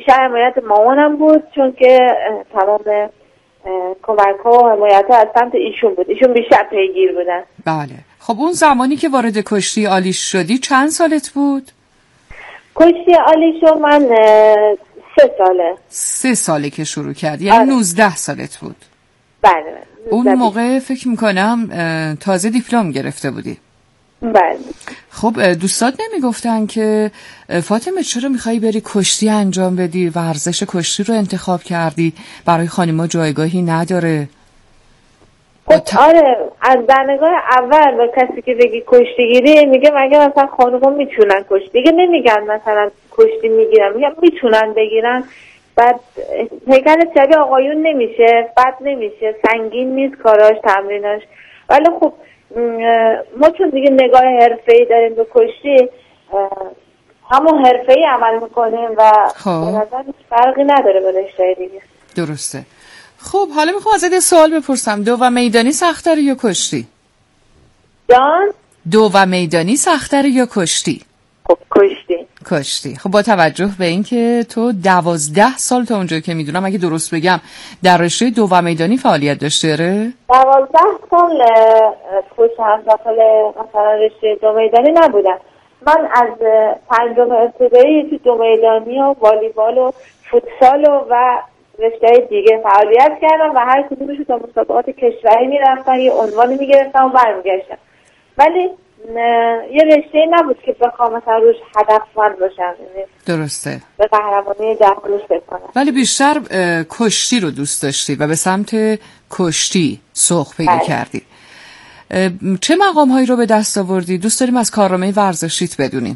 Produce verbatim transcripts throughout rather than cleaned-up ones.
بیشتر حمایت مامانم بود، چون که تمام کمک ها و حمایت ها از سمت ایشون بود. ایشون بیشتر پیگیر بودن. بله. خب اون زمانی که وارد کشتی آلیش شدی چند سالت بود؟ کشتی آلیشو من سه ساله سه ساله که شروع کردی، یعنی نوزده سالت بود. بله. اون موقع فکر میکنم تازه دیپلم گرفته بودی. بله. خب دوستات نمیگفتن که فاطمه چرا میخوایی بری کشتی انجام بدی، ورزش کشتی رو انتخاب کردی، برای خانم‌ها جایگاهی نداره؟ خب ت... آره، از در نگاه اول با کسی که بگی کشتیگیری میگه مگه مثلا خانم‌ها میتونن کشتی، دیگه نمیگن مثلا کشتی میگیرن، میگن میتونن بگیرن. بعد هیکل شبیه آقایون نمیشه، بد نمیشه، سنگین نیست کاراش، تمریناش. ولی خب ما چون دیگه نگاه حرفه‌ای داریم به کشتی، همون حرفه‌ای عمل میکنیم و به نظر فرقی نداره با رشته دیگه. درسته. خب حالا میخوام ازت یه سوال بپرسم، دو و میدانی سخت‌تره یا کشتی؟ جان؟ دو و میدانی سخت‌تره یا کشتی؟ خب کشتی. کشتی. خب با توجه به این که تو دوازده سال تا اونجایی که میدونم اگه درست بگم در رشته دو و میدانی فعالیت داشته ره؟ دوازده سال کشم داخل مثلا رشته دو میدانی نبودم. من از پنجم ابتدایی تو دو میدانی و والیبال و فوتسال و, و رشته دیگه فعالیت کردم و هر کدومش تا مسابقات کشوری میرفتم، یه عنوانی میگرفتم و برمیگشتم. ولی یه رشته نبود که بخوام مثلا روش هدفمند باشم. درسته. به قهرمانی جهانیش بکنم. ولی بیشتر کشتی رو دوست داشتی و به سمت کشتی سوق پیدا کردی. چه مقام هایی رو به دست آوردی؟ دوست داریم از کارنامه ورزشیت بدونیم.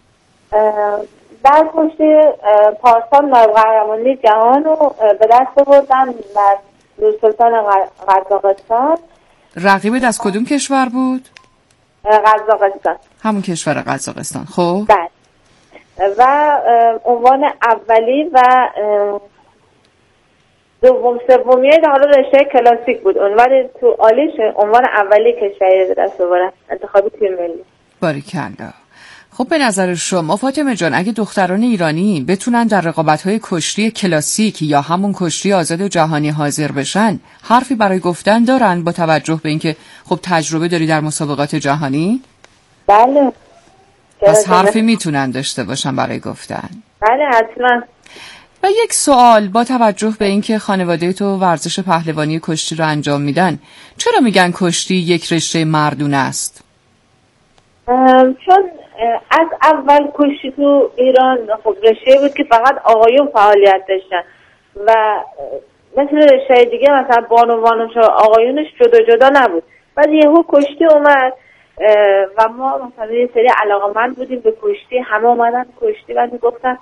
در کشتی پارسال نایب قهرمانی جهان رو به دست آوردم در نورسلطان قزاقستان. رقیبت از کدوم کشور بود؟ قزاقستان. همون کشور قزاقستان. خب بله. و عنوان اولی و دوم سومی در حال رشته کلاسیک بود. عنوان تو آلیش عنوان اولی کشوری به دست آوردم، انتخابی تیم ملی. باریکلا. خب به نظر شما فاطمه جان اگه دختران ایرانی بتونن در رقابت‌های کشتی کلاسیک یا همون کشتی آزاد جهانی حاضر بشن، حرفی برای گفتن دارن با توجه به اینکه خب تجربه داری در مسابقات جهانی؟ بله. پس حرفی میتونن داشته باشن برای گفتن. بله حتما. و یک سوال، با توجه به اینکه خانواده تو ورزش پهلوانی کشتی رو انجام میدن، چرا میگن کشتی یک رشته مردونه است؟ چون از اول کشتی تو ایران خب رشته بود که فقط آقایون فعالیت داشتن و مثل رشته دیگه مثلا بانوانش و آقایونش جدا جدا نبود. بعد یهو کشتی اومد و ما مثلا یه سری علاقه‌مند بودیم به کشتی، همه اومدن کشتی و میگفتن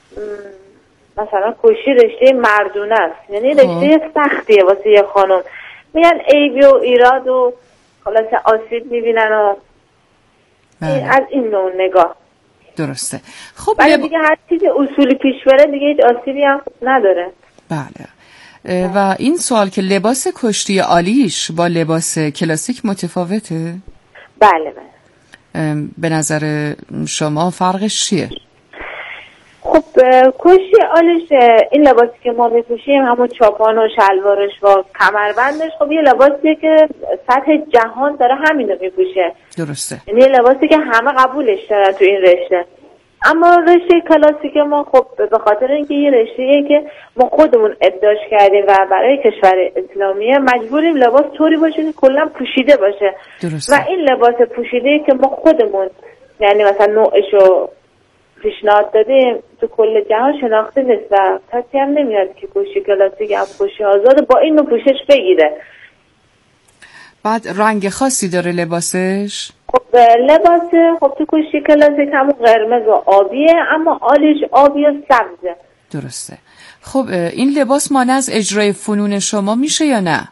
مثلا کشتی رشته مردونه است، یعنی رشته سختیه واسه یه خانم. میگن عیبی و ایراد و خلاص آسیب میبینن و از این نوع نگاه. درسته. خب ولی دیگه هر چیز اصولی پیش بره دیگه هیچ آسیبی هم نداره. بله. و این سوال که لباس کشتی آلیش با لباس کلاسیک متفاوته؟ بله بله. به نظر شما فرقش چیه؟ خب کشتی آلیش این لباسی که ما میپوشیم، همون چاپان و شلوارش و کمربندش، خب یه لباسیه که سطح جهان داره همینو میپوشه. درسته. یعنی یه لباسی که همه قبولش دارن تو این رشته. اما رشته کلاسیک ما خب به خاطر اینکه یه رشته‌ایه که ما خودمون ابداع کردیم و برای کشور اسلامیه مجبوریم لباس طوری باشه که کلا پوشیده باشه. درسته. و این لباس پوشیده که ما خودمون یعنی مثلا نوعشو پیشنهاد دادیم تو کل جهان شناخته نیست و کسی هم نمیاد که کشتی کلاسیک هم کشتی آزاد با این نوع پوشش بگیره. بعد رنگ خاصی داره لباسش؟ خب لباس خب تو کشتی کلاسیک همون قرمز و آبیه، اما آلیش آبی و سبزه. درسته. خب این لباس مانع از اجرای فنون شما میشه یا نه؟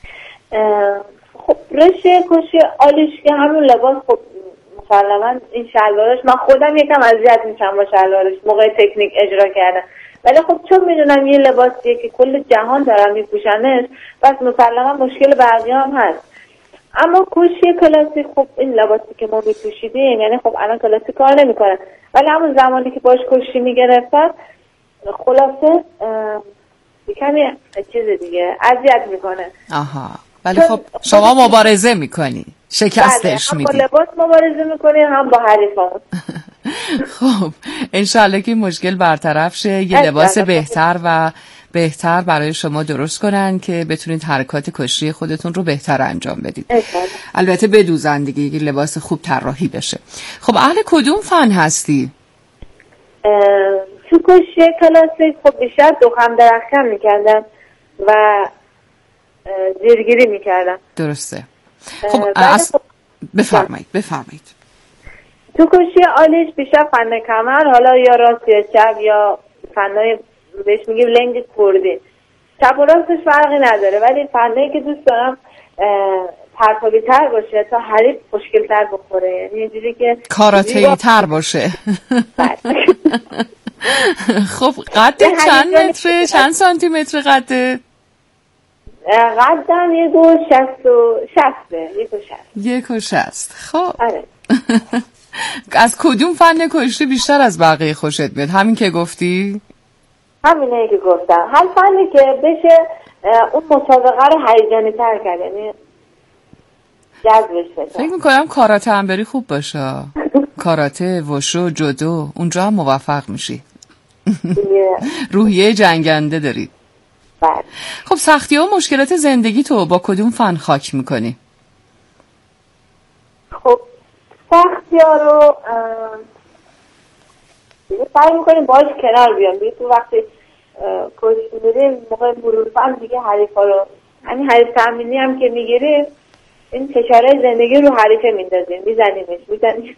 خب رشته کشتی آلیش که همون لباس خب مسلماً این شلوارش من خودم یکم اذیت میشم با شلوارش موقع تکنیک اجرا کردن، ولی خب چون میدونم یه لباسیه که کل جهان دارن میپوشنش بس مسلماً مشکل بقیه هم هست. اما کشتی کلاسیک خب این لباسی که ما میپوشیدیم، یعنی خب الان کلاسیک کار نمیکنن، ولی همون زمانی که باش کشتی میگرفتن خلاصه کمی چیز دیگه اذیت میکنه. آها ولی خب شما مبارزه میکنی، شکستش میدی. هم با لباس مبارزه میکنی هم با حریفان. خب انشالله که مشکل برطرف شه، یه لباس بهتر و بهتر برای شما درست کنن که بتونید حرکات کشتی خودتون رو بهتر انجام بدید. البته بدوزن دیگه، یه لباس خوب طراحی بشه. خب اهل کدوم فن هستی؟ تو کشتی کلاسیک خب بیشتر دخم درختکن میکردم و زیرگیری میکردم. درسته. خب از... بفرمایید بفرمایید. تو کشتی آلیش بیشتر فن کمر، حالا یا راست یا چپ یا فنای بهش میگیم لنگ کردی، چپ و راستش فرقی نداره، ولی فنایی که دوست دارم پرتابی تر باشه تا حریف خوشگل تر بخوره، یعنی اینجوری که کاراته‌ای تر باشه. خب قد چند متره، چند سانتی متر قده؟ قدم یک و شست و شسته یک و شست یک و شست. خب آره. از کدوم فن کشتی بیشتر از بقیه خوشت میاد؟ همین که گفتی؟ همینه که گفتم، هر فنی که بشه اون مسابقه رو هیجانی تر کرد، یعنی جذبش بشه. فکر میکنم کاراته هم بری خوب باشه. کاراته، وشو، جودو، اونجا هم موفق میشی. روحیه جنگنده داری. بله. خب سختی ها و مشکلات زندگی تو با کدوم فن خاک میکنی؟ خب سختی ها رو سعی میکنیم باش کنار بیام. دیگه تو وقتی کشتی میریم موقع مرور فن دیگه حریف ها رو، همین حریف تامینی هم که میگیریم این فشارهای زندگی رو حریفه میندازیم، میزنیمش میزنیم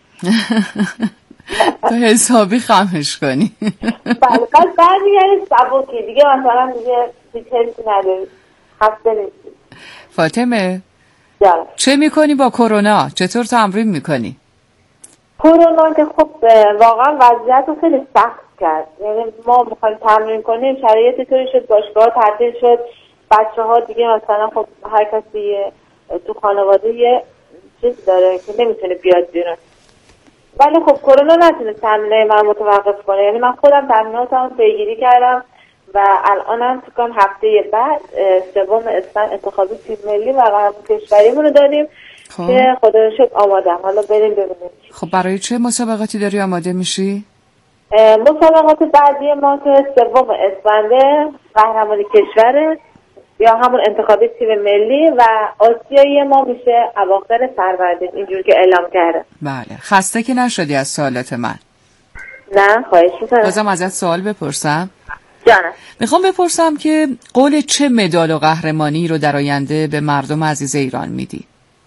تو حسابی خمش کنی. بله بس برمیگردیم سبکی دیگه، مثلا دیگه هیچ نداری خسته نیستی. فاطمه جانم چه میکنی با کرونا؟ چطور تمرین میکنی؟ کرونا که خب واقعا وضعیت رو خیلی سخت کرد، یعنی ما میخوایم تمرین کنیم شرایطی طوری شد باشگاه تعطیل شد، بچه ها دیگه مثلا خب هر کسی تو خانواده یه چیز داره که نمیتونه بیاد بیرون، ولی خب کرونا نتونه تمرینای من متوقف کنه، یعنی من خودم تمریناتم پیگیری کردم و الانم فکر کنم هفته بعد سوم اسفند انتخابی تیم ملی و قهرمان کشوریمون رو داریم خب. که خدا رو شکر آمادم، حالا بریم ببینیم. خب برای چه مسابقاتی داری آماده میشی؟ مسابقات بعدی ما که سوم اسفند قهرمانی کشور یا همون انتخابی تیم ملی و آسیایی ما میشه اواخر فروردین، اینجور که اعلام کرده. بله. خسته که نشدی از سوالات من؟ نه خواهش میکنم. بازم ازت سوال بپرسم؟ جانم. میخوام بپرسم که قول چه مدال و قهرمانی رو در آینده به مردم عزیز ایران میدی؟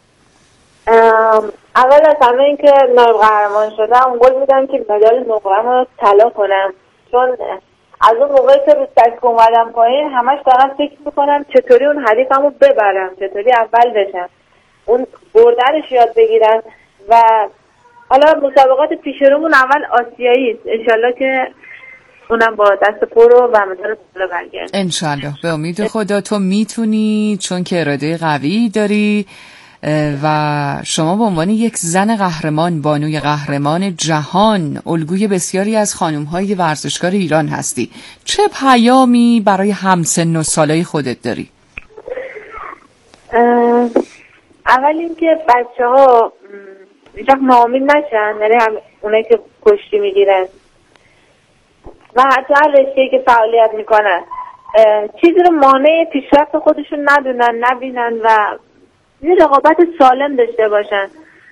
اول از همه این که نایب قهرمان شدم قول میدم که مدال نقره‌ام رو طلا کنم، چون از اون موقعی که رو سکو اومدم پایین همش دارم فکر میکنم چطوری اون حریفمو ببرم، چطوری اول بشم، اون بردنش یاد بگیرم و حالا مسابقات پیش رومون اول آسیایی است، انشالله که اونم با دست پر و مدال طلا برگرد. انشالله به امید خدا تو میتونی، چون که اراده قوی داری و شما به عنوان یک زن قهرمان، بانوی قهرمان جهان، الگوی بسیاری از خانم‌های ورزشکار ایران هستی. چه پیامی برای همسن و سالای خودت داری؟ اول اینکه بچه‌ها هیچ وقت ناامید نشن، یعنی هم اونایی که کشتی میگیرن و حتی هر رشته‌ای که فعالیت میکنن چیزی رو مانع پیشرفت خودشون ندونن، نبینن و یه رقابت سالم داشته باشن.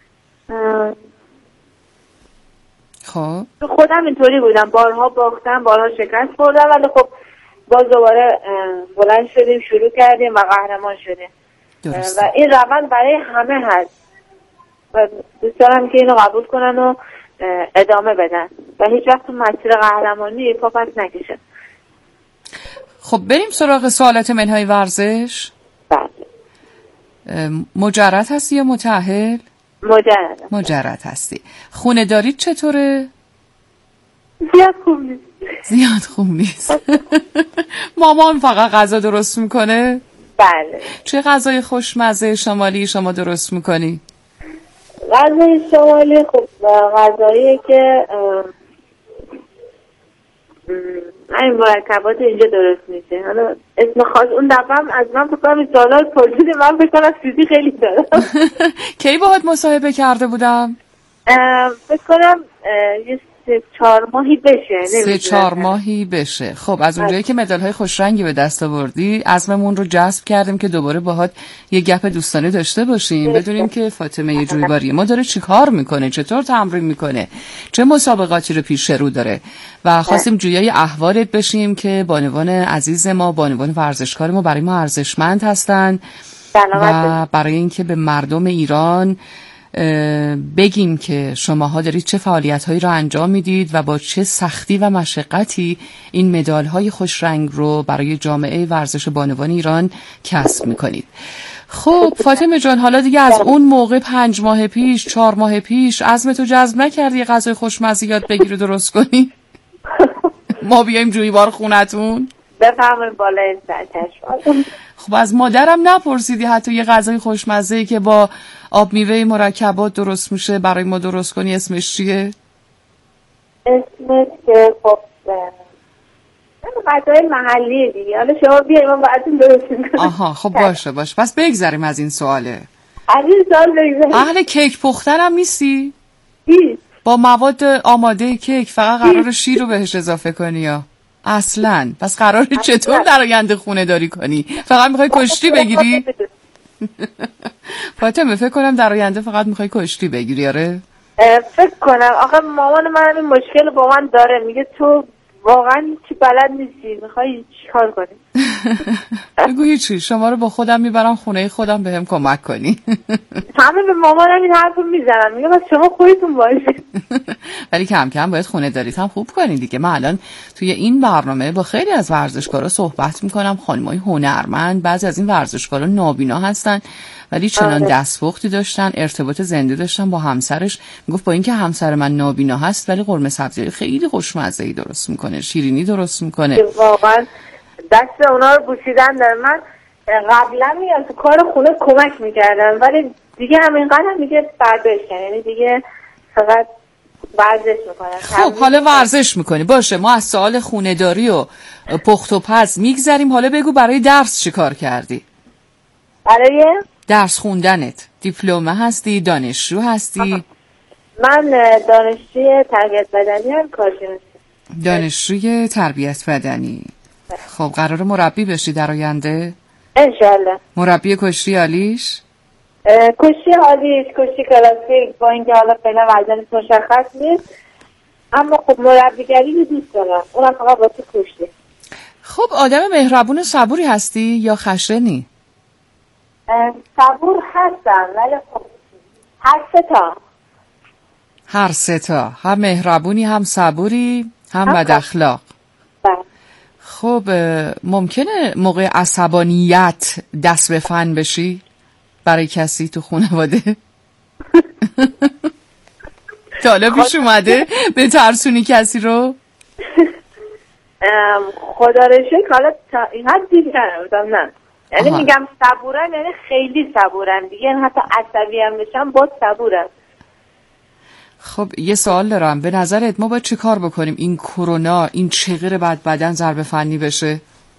خب خودم اینطوری بودم، بارها باختم، بارها شکست خوردم، ولی خب باز دوباره بلند شدیم، شروع کردیم و قهرمان شدیم. درسته. و این روند برای همه هست و دوست دارم که اینو قبول کنن و ادامه بدن و هیچ وقت مسیر قهرمانی پا پس نکشن. خب بریم سراغ سوالات منهای ورزش. بله. مجرد هستی یا متأهل؟ مجرد. مجرد هستی. خونه دارید چطوره؟ زیاد خوب نیست. زیاد خوب نیست. مامان فقط غذا درست میکنه؟ بله. چه غذای خوشمزه شمالی شما درست میکنی؟ غذای شمالی خب غذایی که همین مرکبات اینجا درست میشه. حالا اسم خاص اون دفعه هم از من فکر کنم سوالات پرسید، من فکر کنم چیزی خیلی دارم. کی باهات مصاحبه کرده بودم؟ فکر کنم یه سه چهار ماهی بشه. سه چهار ماهی بشه. خب از اونجایی که مدال های خوش رنگی به دست آوردی، عزممون رو جذب کردیم که دوباره باهات یه گپ دوستانه داشته باشیم، بدونیم که فاطمه جویباری ما داره چی کار میکنه، چطور تمرین میکنه، چه مسابقاتی رو پیش رو داره و خواستیم جویای احوالت بشیم که بانوان عزیز ما، بانوان ورزشکار ما برای ما ارزشمند هستن و برای اینکه به مردم ایران بگیم که شماها دارید چه فعالیت‌هایی را انجام میدید و با چه سختی و مشقتی این مدال‌های خوش رنگ رو برای جامعه ورزش بانوان ایران کسب میکنید. خب فاطمه جان، حالا دیگه از اون موقع پنج ماه پیش، چهار ماه پیش عزمتو جزم نکردی یه غذای خوشمزه یاد بگیری درست کنی؟ ما بیایم جویبار خونتون؟ بفرمایید بالای سرچشم. خب از مادرم نپرسیدی حتی یه غذای خوشمزه‌ای که با آب میوه مرکبات درست میشه برای ما درست کنی اسمش چیه؟ اسمش خب غذای محلی دیگه. حالا شما بیاید من براتون درست میکنم. آها خب باشه باشه. پس بگذریم از این سواله. از این سوال بگذریم. اهل کیک پختن هم نیستی؟ چی؟ با مواد آماده کیک فقط قرار شیر رو بهش اضافه کنی یا؟ اصلاً پس قراره چطور در آینده خونه داری کنی؟ فقط میخوای کشتی بگیری؟ فاطمه فکر کنم در آینده فقط میخوای کشتی بگیری. آره فکر کنم. آخه مامان من این مشکل با من داره، میگه تو واقعا چی بلد نیستی، میخوای چیکار کنی؟ بگو هیچی، شما رو با خودم میبرم خونه خودم بهم کمک کنی. همه به مامانم این حرفو میزنن، میگه بس شما خودتون باشید. ولی کم کم باید خونه داریت هم خوب کنی دیگه. من الان توی این برنامه با خیلی از ورزشکارا صحبت میکنم، خانمای هنرمند، بعضی از این ورزشکارا نابینا هستن ولی چنان دستپختی داشتن، ارتباط زنده داشتن با همسرش. میگفت با اینکه همسر من نابینا هست ولی قرمه سبزی خیلی خوشمزه‌ای درست میکنه، شیرینی درست میکنه. واقعا دست اونا رو بوسیدن داره. من قبلا میگم تو کار خونه کمک میکردم ولی دیگه همینقدر هم دیگه برداشت، یعنی دیگه فقط ورزش میکنم. خب حالا ورزش میکنی باشه، ما از سوال خونه‌داری و پخت و پز میگذریم. حالا بگو برای درس چی کار کردی؟ برای درس خوندنت دیپلمه هستی، دانشجو هستی؟ آه. من دانشجوی تربیت بدنی هم کارشناسی. دانشجوی تربیت بدنی. خب قراره مربی بشی در آینده؟ انشالله. مربی کشتی آلیش؟ کشتی آلیش، کشتی کلاسیک، با اینکه حالا فعلا وزنش مشخص نیست اما خب مربیگری رو دوست دارم، اونم فقط واسه کشتی. خب آدم مهربون و صبوری هستی یا خشنی؟ صبور هستم ولی خب هر سه تا. هر سه تا، هم مهربونی هم صبوری هم بد اخلاق. خب ممکنه موقع عصبانیت دست به فن بشی برای کسی تو خانواده؟ تا حالا پیش اومده به ترسونی کسی رو؟ خدا رو شکر حالا تا این حد دیگه نمیدونم. نه یعنی میگم صبورم، یعنی خیلی صبورم دیگه، حتی عصبی هم بشم باز صبورم. خب یه سوال دارم، به نظرت ما باید چه کار بکنیم این کرونا، این چغیر بد بدن ضربه فنی بشه؟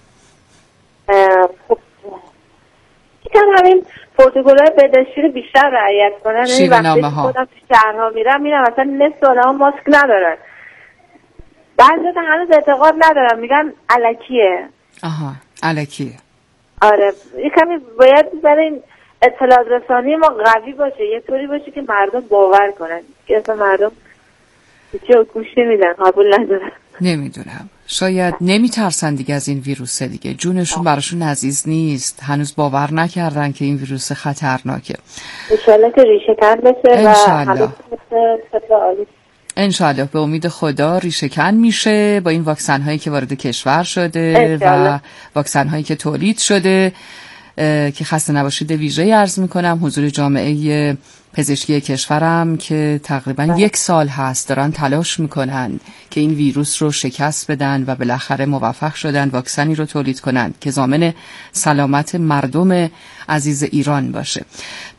خب یکم همین پروتکل‌های بهداشتی رو بیشتر رعایت کنن. یعنی وقتی خودم تو شهرها میرم میرم مثلا نصف آدم‌ها ماسک ندارن، بعضی‌ها هنوز اعتقاد ندارن، میگن الکیه. آها الکیه. آره یکمی باید برای این اطلاعات رسانی ما قوی باشه، یه طوری باشه که مردم باور کنن، که اصلا مردم چه گوش نمیدن، قبول ندارن. نمیدونم، شاید نمیترسن دیگه از این ویروسه دیگه، جونشون براشون عزیز نیست، هنوز باور نکردن که این ویروس خطرناکه. انشالله که ریشه کن بشه انشالله. و انشالله به امید خدا ریشه کن میشه با این واکسن هایی که وارد کشور شده انشالله. و واکسن هایی که تولید شده که خسته نباشید ویژه‌ای عرض میکنم حضور جامعه پزشکی کشورم که تقریبا بله. یک سال هست دارن تلاش میکنن که این ویروس رو شکست بدن و بالاخره موفق شدن واکسنی رو تولید کنن که ضامن سلامت مردم عزیز ایران باشه.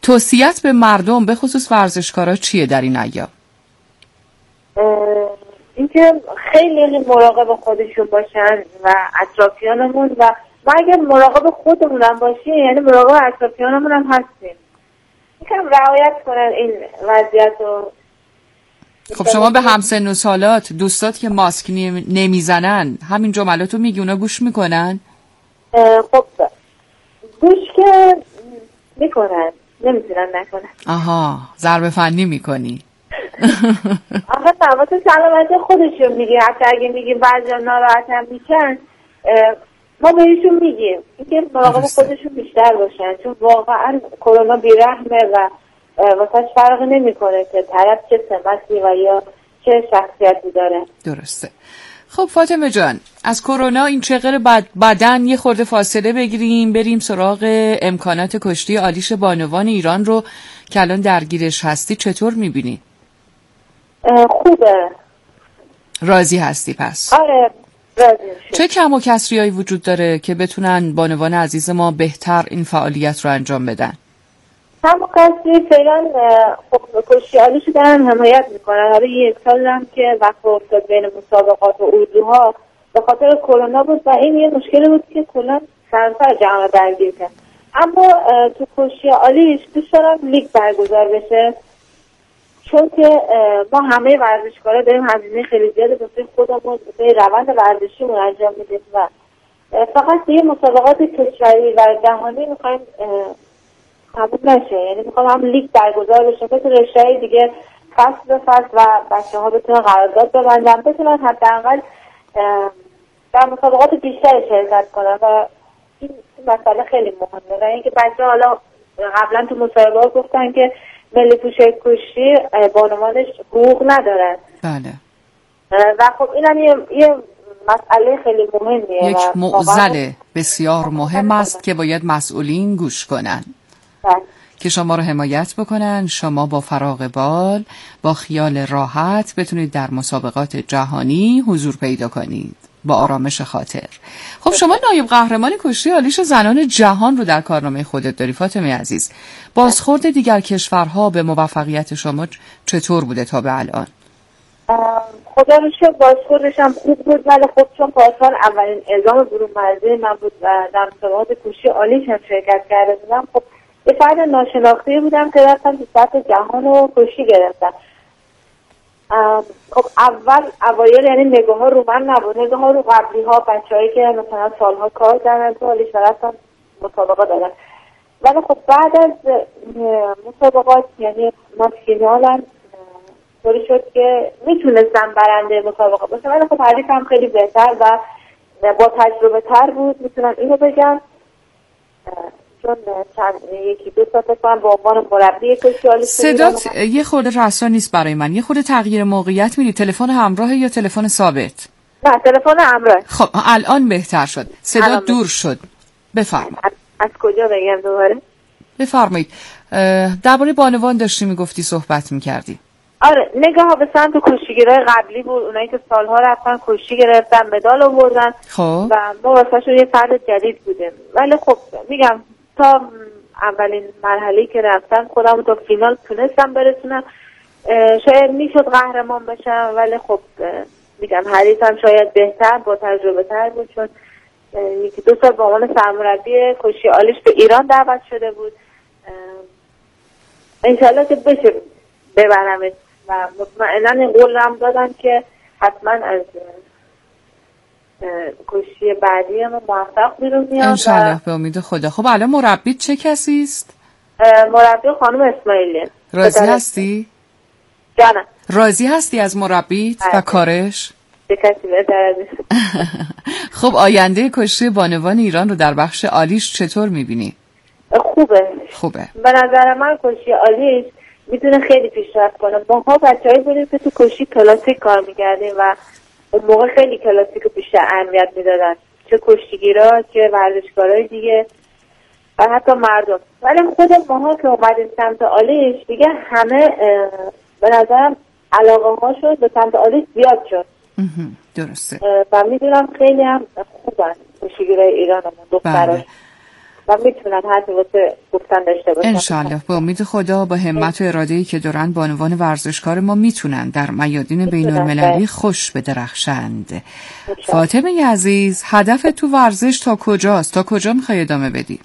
توصیت به مردم به خصوص ورزشکارا چیه در این ایام؟ اینکه خیلی مراقب خودشون باشن و اطرافیانمون، و ما اگر مراقب خودمون هم باشیم یعنی مراقب اطرافیانمون هم هستیم. یکم رعایت کنن این وضعیت رو. خب شما به همسن و سالات دوستات که ماسک نمیزنن همین جملاتو میگی، اونا گوش میکنن؟ خب گوش که میکنن، نمیتونن نکنن. آها، ضربه فنی میکنی. آخه تماس سلامتی خودشون میگه، حتی اگه میگیم بعضی ناراحت هم میشن ما بهشون میگیم اینکه مراقب خودشون بیشتر باشن، چون واقعا کرونا بیرحمه و واسه فرق نمیکنه که طرف چه سمتی و یا چه شخصیتی داره. درسته. خب فاطمه جان، از کرونا این چقدر بد بدن یه خورده فاصله بگیریم، بریم سراغ امکانات کشتی آلیش بانوان ایران رو که الان درگیرش هستی. چطور میبینی؟ خوبه. راضی هستی پس؟ آره راضی. چه کم و کسریایی وجود داره که بتونن بانوان عزیز ما بهتر این فعالیت رو انجام بدن؟ کم و کسری فعلا خب کشتی آلیش دارن حمایت میکنن. حالا یک سال هم که وقت افتاد بین مسابقات و اردوها به خاطر کرونا بود و این یه مشکلی بود که کلا سراسر جهان درگیر کرد. اما تو کشتی آلیش دوست دارم لیگ برگزار بشه، چون که ما همه ورزشکارا داریم هزینه خیلی زیاده واسه خودمون، واسه روند ورزشیمون انجام میدیم و فقط یه مسابقات کشوری و جهانی میخوایم تموم نشه. یعنی میخوام هم لیگ برگزار بشه که تو رشته‌های دیگه فصل به فصل و بچه‌ها بتونن قرارداد ببندن، بتونن حداقل در مسابقات بیشتری شرکت کنن و این مسئله خیلی مهمه. و اینکه بچه‌ها حالا قبلا تو مسابقات گفتن که ملی پوشک کشتی بانوانش حقوق ندارن. بله. و خب اینم یه, یه مسئله خیلی مهمیه، یک معضل بسیار مهم است که باید مسئولین گوش کنن. بله. که شما رو حمایت بکنن، شما با فراغ بال با خیال راحت بتونید در مسابقات جهانی حضور پیدا کنید با آرامش خاطر. خب شما نایب قهرمان کشتی آلیش زنان جهان رو در کارنامه خودت داری فاطمه عزیز. بازخورد دیگر کشورها به موفقیت شما چطور بوده تا به الان؟ خدا رو شکر بازخوردش هم خوب بود، ولی خب چون پاسال اولین اعزام برون مرزی من بود و در مسابقات کشتی آلیش هم شرکت کرده بودم، خب یه فرد ناشناخته بودم که رفتم تو سطح جهان رو کشتی گرفتم. خب اول اوایل یعنی نگاه ها رو من نبود، نگاه ها رو قبلی ها، بچه هایی که مثلا سالها کار دارن تو آلیش رفتن مسابقات دارن. ولی خب بعد از مسابقات یعنی ما فینالن طوری شد که میتونستم برنده مسابقه باشم، ولی خب حریفم خیلی بهتر و با تجربه تر بود، میتونم اینو بگم. چون چند یکی دو ساعت کنم با عنوان مربی کشتی آلیش. صدات یه خورده رسا نیست برای من، یه خورده تغییر موقعیت میدی. تلفن همراه یا تلفن ثابت؟ نه تلفن همراه. خب الان بهتر شد، صدا دور شد. بفرمایید. از, از کجا بگم دوباره؟ بفرمایید. درباره بانوان داشتی میگفتی صحبت میکردی. آره نگاه ها به سمت کشتیگیرای قبلی بود، اونایی که سالها رفتن کشتی گرفتن مدال آوردن خب و ما واسهشون یه فرد جدید بودیم. ولی خب میگم تا اولین مرحله‌ای که رفتن خودم تا فینال تونستم برسونم. شاید میشد قهرمان بشم، ولی خب میگم حریفم شاید بهتر با تجربه تر بود، چون یکی دو سال با عنوان سرمربی کشتی آلیش به ایران دعوت شده بود. انشالله که بشه ببرمش و مطمئنا این قول هم دادن که حتما از کشتی بعدی هم موفق بیرون میاد انشالله به امید خدا. خب الان مربی چه کسی است؟ مربی خانم اسماعیلی. راضی هستی؟ جانم. راضی هستی از مربیت و کارش؟ چه کسی بهتر از این. خب آینده کشتی بانوان ایران رو در بخش آلیش چطور میبینی؟ خوبه. خوبه. به نظر من کشتی آلیش میتونه خیلی پیشرفت کنه. ما ها بچه‌ای بودیم که تو کشتی کلاسیک کار میکردیم و اون موقع خیلی کلاسیک بیشتر اهمیت میدادن، چه کشتیگیرا چه ورزشکارای دیگه و حتی مردم. ولی خود ماها که اومدیم سمت آلیش دیگه همه به نظرم علاقه هاشون به سمت آلیش زیاد شد. درسته. و میدونم خیلی هم خوبن کشتیگیرای ایرانمون دختران. و میتونن حرفی واسه گفتن داشته باشن. انشالله. به امید خدا با همت و اراده‌ای که دارن به عنوان ورزشکار ما میتونن در میادین بین المللی خوش بدرخشند. فاطمه عزیز، هدف تو ورزش تا کجاست؟ تا کجا میخوای ادامه بدی؟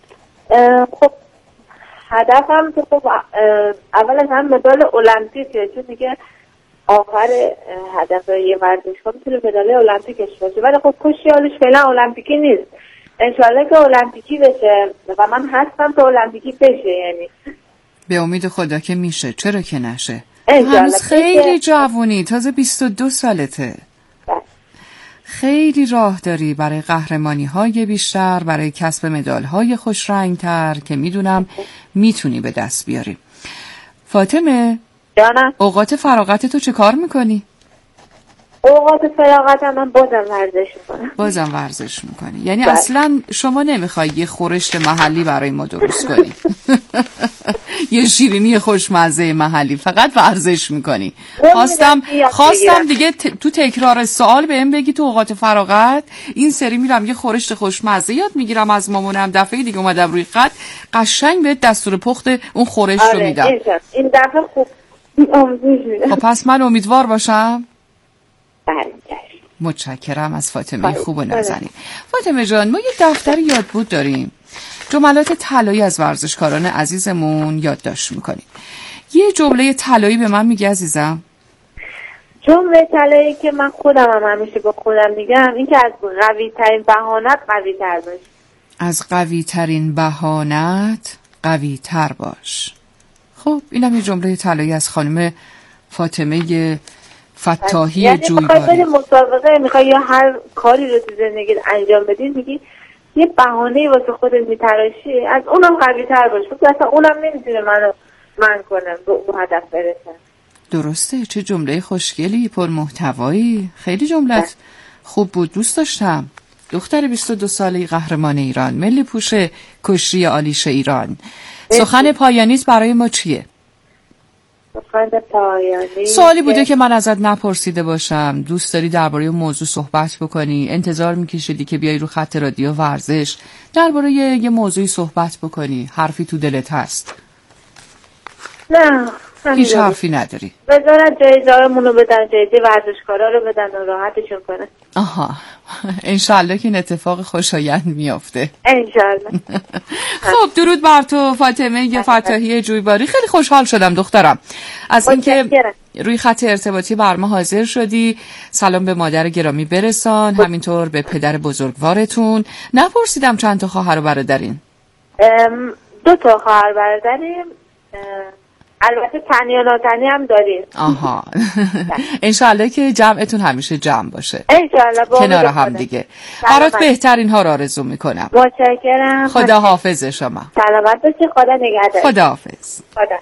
خب هدفم که خب اول از هم مدال المپیکه، چون دیگه آخر هدف یه ورزشکار میتونه مدال المپیکش باشه، ولی خب کشیالش فعلا المپیکی نیست. انشالله که المپیکی بشه و من هستم تا المپیکی بشه. یعنی به امید خدا که میشه، چرا که نشه. هنوز خیلی جوونی، تازه بیست و دو سالته. بس. خیلی راه داری برای قهرمانی های بیشتر، برای کسب مدال های خوش رنگ تر که میدونم میتونی به دست بیاری. فاطمه جانم، اوقات فراغت تو چه کار میکنی؟ اوقات فراغت من بازم ورزش میکنم. بازم ورزش میکنی، یعنی بله. اصلا شما نمیخوای یه خورشت محلی برای ما درست کنی یه شیرینی خوشمزه محلی، فقط ورزش میکنی. خواستم خواستم دیگه ت... تو تکرار سوال بهم بگی تو اوقات فراغت این سری میرم یه خورشت خوشمزه یاد میگیرم از مامانم، دفعه دیگه اومدم روی خط قشنگ بهت دستور پخت اون خورشت آره، رو میدم. این دفعه خوب آموزش میدم. خب پس من امیدوار باشم. بله. متشکرم از فاطمه خوب و نازنین. فاطمه جان، ما یه دفتر یادبود داریم، جملات طلایی از ورزشکاران عزیزمون یادداشت میکنیم. یه جمله طلایی به من میگی عزیزم؟ جمله طلایی که من خودم هم همیشه با خودم میگم این که از قوی ترین بهانت قوی تر باش. از قوی ترین بهانت قوی تر باش. خب اینم یه جمله طلایی از خانم فاطمه فتاحی یعنی جویباری. یعنی میخوای مسابقه، میخوای یا هر کاری رو تو زندگیت انجام بدی، میگی یه بهانه‌ای واسه خودت میتراشی، از اونم قوی تر باش، چون اصلا اونم نمیتونه منو من کنم به اون هدف برسم. درسته. چه جمله خوشگلی، پر محتوایی. خیلی جملت خوب بود، دوست داشتم. دختر بیست و دو ساله قهرمان ایران، ملی پوش کشتی آلیش ایران. سخن پایانیت برای ما چیه؟ سوالی بوده که من ازت نپرسیده باشم، دوست داری درباره اون موضوع صحبت بکنی، انتظار میکشیدی که بیای رو خط رادیو ورزش درباره یه, یه موضوعی صحبت بکنی، حرفی تو دلت هست؟ نه، هیچ حرفی نداری. بذارن جایزه‌مون رو بدن، جایزه ورزشکارا رو بدن و راحتشون کنن. آها، انشالله که این اتفاق خوشایند میافته. انشالله. خب درود بر تو فاطمه فتاحی جویباری. خیلی خوشحال شدم دخترم از اینکه روی خط ارتباطی بر ما حاضر شدی. سلام به مادر گرامی برسان، همینطور به پدر بزرگوارتون. نپرسیدم چند تا خواهر و برادرین؟ دو تا خواهر برادریم، البته تنی و ناتنی هم داریم. آها. انشالله که جمعتون همیشه جمع باشه. انشالله. کنار هم دیگه. برات بهترین ها رو آرزو میکنم. متشکرم. خدا حافظ شما. سلامت باشی. خدا نگهدار. خدا حافظ. خدا.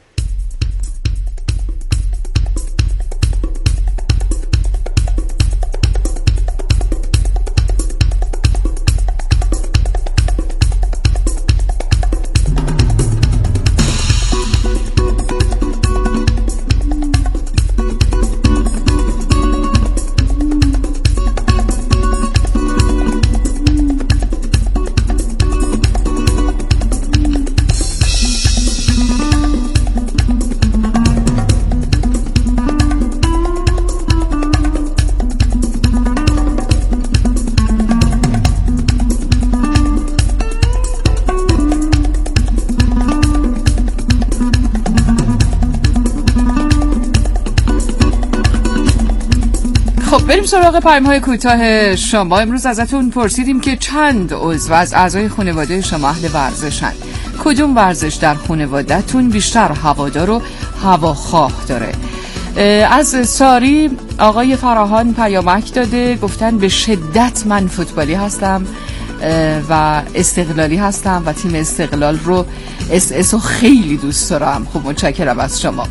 بریم سراغ پیام‌های کوتاه شما. امروز ازتون پرسیدیم که چند عضو از اعضای خانواده شما اهل ورزشن. کدوم ورزش در خانواده‌تون بیشتر هوادار و هواخواه داره؟ از ساری آقای فراهان پیامک داده، گفتن به شدت من فوتبالی هستم و استقلالی هستم و تیم استقلال رو اس اس رو خیلی دوست دارم. خب متشکرم از شما.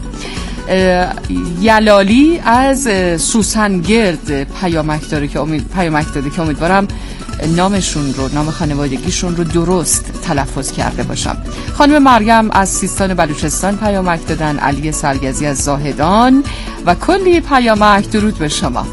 یلالی از سوسنگرد پیامک داره که امید پیامک داده که امیدوارم نامشون رو، نام خانوادگیشون رو درست تلفظ کرده باشم. خانم مریم از سیستان بلوچستان پیامک دادن، علی سرگزی از زاهدان و کلی پیامک. درود به شما.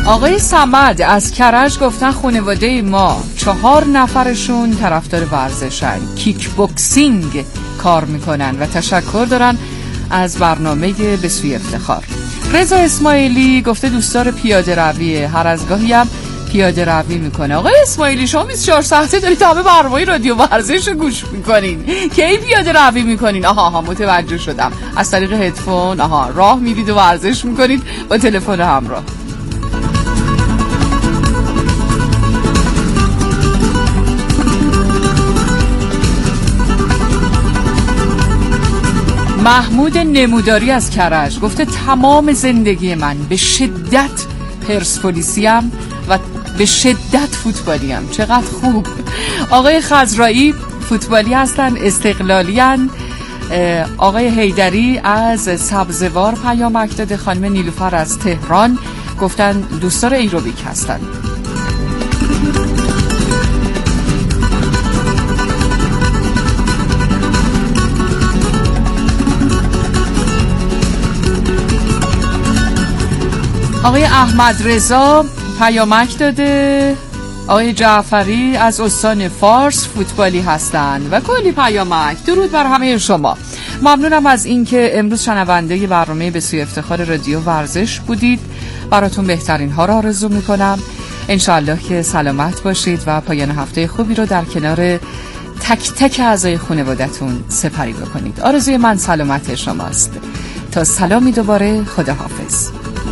آقای صمد از کرج گفتن خانواده ما چهار نفرشون طرفدار ورزشن، کیک بوکسینگ کار میکنن و تشکر دارن از برنامه به سوی افتخار. رضا اسماعیلی گفته دوستدار پیاده رویه، هر از گاهی هم پیاده روی میکنه. آقای اسماعیلی شما بیست و چهار ساعته دارید همه برنامه رادیو ورزش رو گوش میکنین، کی پیاده روی میکنین؟ آها ها متوجه شدم، از طریق هدفون. آها راه میرید و ورزش میکنید با تلفن همراه. محمود نموداری از کرج گفته تمام زندگی من به شدت پرسپولیسیم و به شدت فوتبالیم. چقدر خوب. آقای خضرایی فوتبالی هستن، استقلالی هستن. آقای حیدری از سبزوار پیامک داده. خانم نیلوفر از تهران گفتن دوستدار ایروبیک هستن. آقای احمد رضا پیامک داده. آقای جعفری از استان فارس فوتبالی هستند و کلی پیامک. درود بر همه شما. ممنونم از اینکه امروز شنونده برنامه به سوی افتخار رادیو ورزش بودید. براتون بهترین ها را آرزو میکنم. انشالله که سلامت باشید و پایان هفته خوبی رو در کنار تک تک اعضای خانواده‌تون سپری بکنید. آرزوی من سلامت شماست. تا سلامی دوباره، خداحافظ.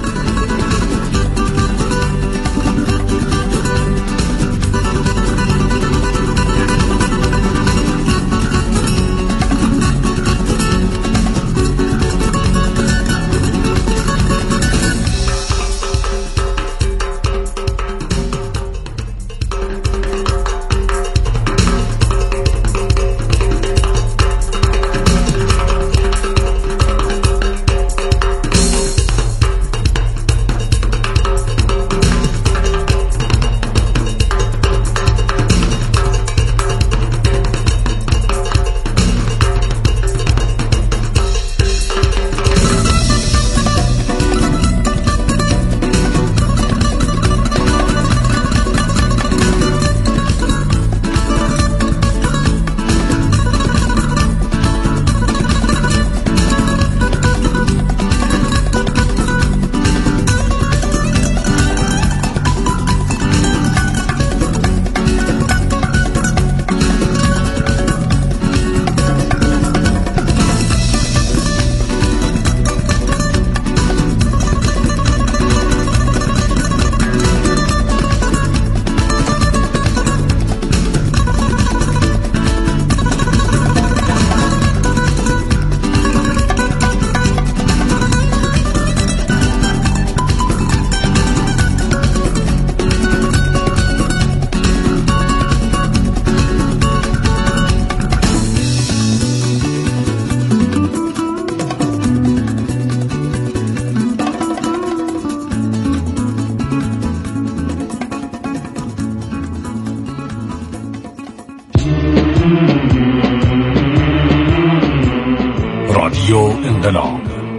رادیو انقلاب،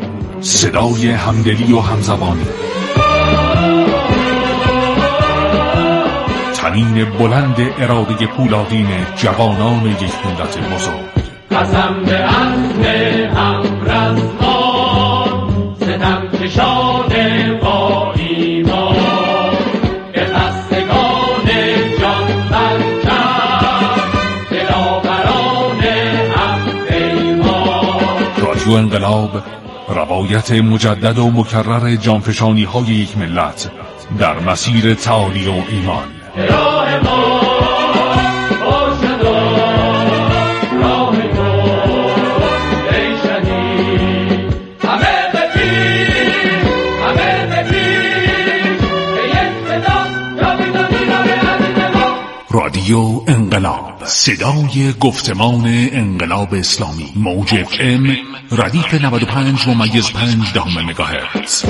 صدای همدلی و همزبانی، تنین بلند اراده پولادین جوانان یک ملت بزرگ. قسم به عزم همرزمان، ستم کشان با ایمان، به خستگان جان بندم، دلاوران هم پیمان. رادیو انقلاب، روایت مجدد و مکرر جانفشانی های یک ملت در مسیر تعالی و ایمان. راه ما باشد و راه تو ای شهید، همه بپیش همه بپیش به یک صدا جاودانی را به عزیز ما. رادیو انقلاب، صدای گفتمان انقلاب اسلامی. موج اف ام ردیف نود و پنج ممیز پنج دهم مگاهرتز.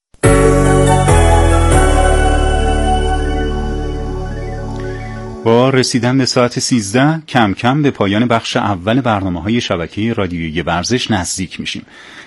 با رسیدن به ساعت سیزده کم کم به پایان بخش اول برنامه‌های شبکه رادیویی ورزش نزدیک میشیم.